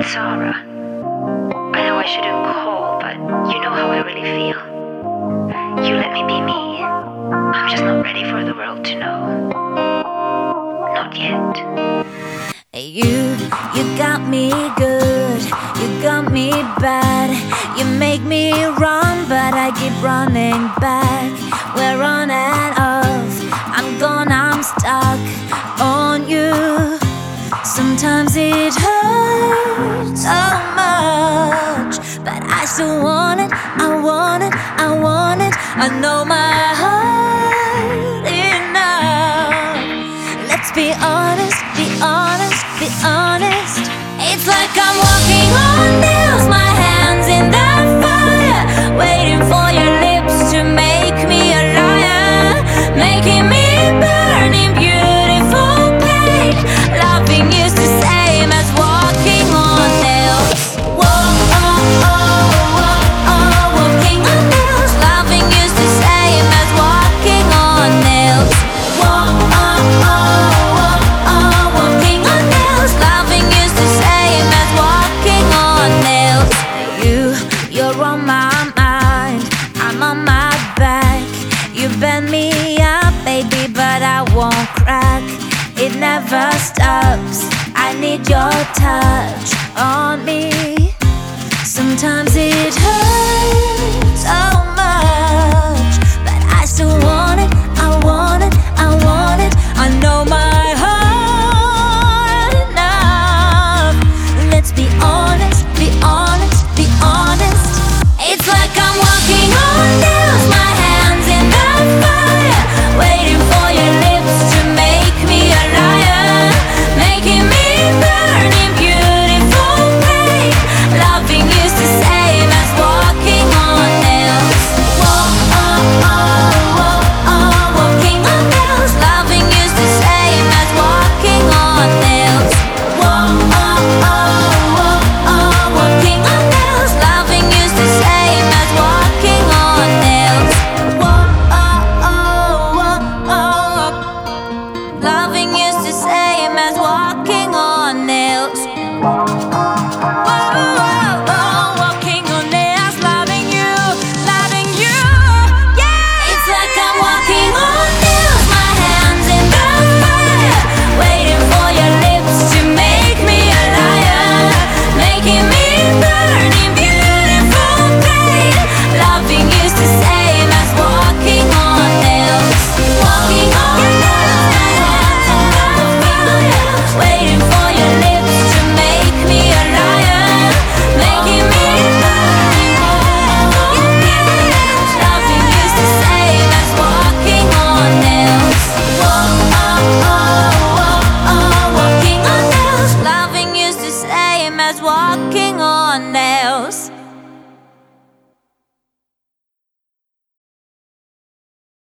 Sarah. I know I shouldn't call, but you know how I really feel. You let me be me. I'm just not ready for the world to know. Not yet. You got me good, you got me bad. You make me run, but I keep running back. We're on and off, I'm gone, I'm stuck on you. Sometimes it hurts so much, but I still want it, I want it, I want it. I know my heart enough. Let's be honest, be honest, be honest. It's like I'm walking on nails, my hands in the fire, waiting for your lips to make me a liar, making me burn in beautiful pain. Loving you's the same as walking on nails. Walking on nails. Loving you's the same as walking on nails. Walking on nails. Loving you's the same as walking on nails. You're on my mind, I'm on my back. You bend me up, baby, but I won't crack. It never stops, I need your touch on me. Sometimes it hurts so much, but I still want it, I want it, I want it. I know my heart enough. Let's be honest, be honest, be honest. It's like I'm walking on nails, my hands in the fire, waiting for your lips to make me a liar, making me burn in beautiful pain. Loving you's the same as walking on nails. Walking on nails. Loving you's the same as walking on nails. Walking on nails. Loving you's the same as walking on nails. Loving you's the same as walking on nails. Walking on nails, loving you, yeah. It's like I'm walking on nails, my hands in the fire, waiting for your lips to make me a liar, making me burn in beautiful pain. Loving you's the same as walking on nails. Walking on nails, my hands in the fire, waiting for your lips to make me a liar, making me burn in beautiful pain. Loving you's the same as walking on nails. Walking on nails. Loving you's the same as walking on nails.